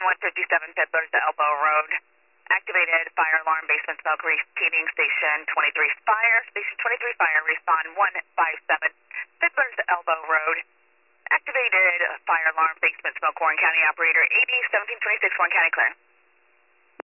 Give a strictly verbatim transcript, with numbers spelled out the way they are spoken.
one fifty-seven Fiddler's Elbow Road. Activated fire alarm, basement smoke, repeating station twenty-three fire. Station twenty-three fire, respond one five seven Fiddler's Elbow Road. Activated fire alarm, basement smoke, Warren County operator eighty seventeen twenty-six, Warren County clear.